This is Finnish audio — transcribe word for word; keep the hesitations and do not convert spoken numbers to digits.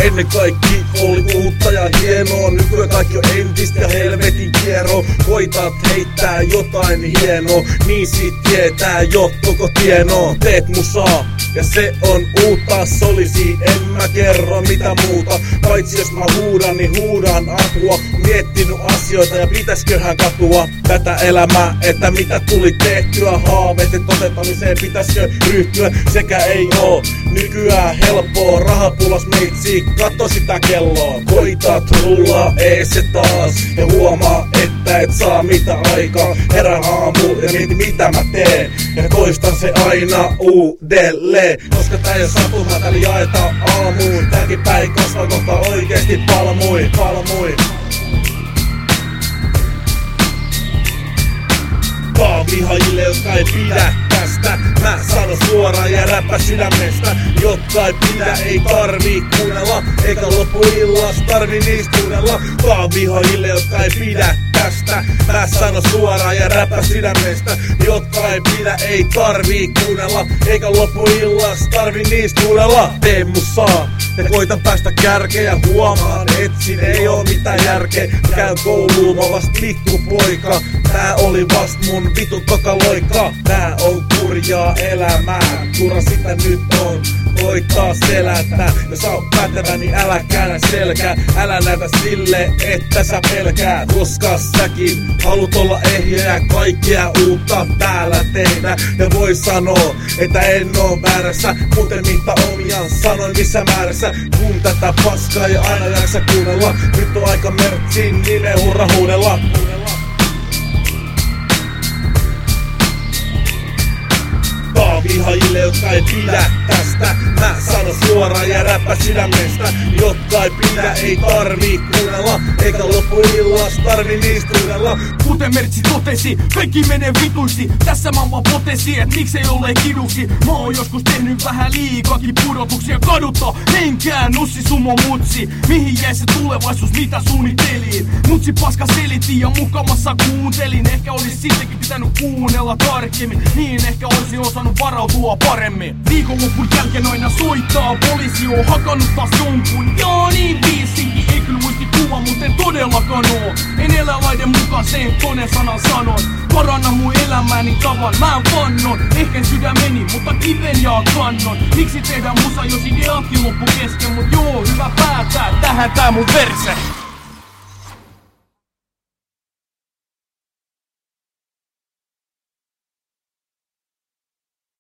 Ennen kaikki oli uutta ja hienoa, nykyään kaikki on entistä ja helvetin kierro. Koitat heittää jotain hienoa, niin sit tietää jo koko tienoa. Teet musaa ja se on uutta, solisi en mä kerro mitä muuta. Paitsi jos mä huudan, niin huudan apua. Miettinyt asioita ja pitäsköhän katua tätä elämää, että mitä tuli tehtyä. Haaveiden toteuttamiseen pitäskö ryhtyä, sekä ei oo nykyään helppoa. Rahapulas meitsi, katso sitä kelloa. Koitat rullaa ees se taas ja huomaa, että et saa mitä aikaa. Herään aamuun ja mieti mitä mä teen ja toistan se aina uudelleen. Koska tää ei oo satuma, täällä jaetaan aamuun. Tääkin päin kasvaa kohta oikeesti palmui, palmui. Vihaajille, jotka ei pidä tästä, mä sanon suoraan ja räppä sydämestä. Jotka ei pidä, ei tarvii kuunnella, eikä loppuillas tarvii niistä kuunnella. Vaan vihaajille, jotka ei pidä tästä, mä sanon suoraan ja räppä sydämestä. Jotka ei pidä, ei tarvii kuunnella, eikä loppuillas tarvii niistä kuunnella. Tee musaa ja koitan päästä kärkeen ja huomaan, et siinä ei oo mitään järkeä. Käyn kouluun, mä vast pikkupoika. Tää oli vast mun vitun tokaloikka. Tää on kurjaa elämää, turha sitä nyt on. Koittaa selätä, jos sä oot pätevä, niin älä käännä selkää. Älä näytä sille, että sä pelkää. Koska säkin haluut olla ehjä ja kaikkea uutta täällä tehdä. Ja voi sanoa, että en oo väärässä, muuten mitta omiaan sanoin missä määrässä. Kun tätä paskaa ja aina jaksa kuunnella, nyt on aika mertsin nimen hurra huudella. Vihaajille, jotka ei pidä tästä, mä sanon suoraan ja räppä sydämestä. Jotka ei pidä, ei tarvii kuunnella, eikä loppuillas tarvii niistä kuunnella. Kuten Mertsi totesi, kaikki menee vituiksi. Tässä mä vaan potesi, et miksei ole kiduksi. Mä oon joskus tehnyt vähän liikakin pudotuksia. Kadutta henkään nussi sumo mutsi. Mihin jäi se tulevaisuus, mitä suunnittelin? Mutsi paska selitin ja mukamassa kuuntelin. Ehkä olis sittenkin pitänyt kuunnella tarkemmin, niin ehkä olisin osannut varautua paremmin. Viikonlopun jälkeen aina soittaa, poliisi on hakannut taas jonkun. Joo niin viisinkin, ei kyllä muisti kuva, mut en todellakaan oo. En elä laiden mukaan, sen tonen sanan sanon. Paranna mun elämäni tavan, mä en vannon. Ehkä sydämeni, mutta kiven ja kannon. Miksi tehdään musa, jos ideaatkin loppu kesken? Mut joo, hyvä päätää, tähän tää mun verse.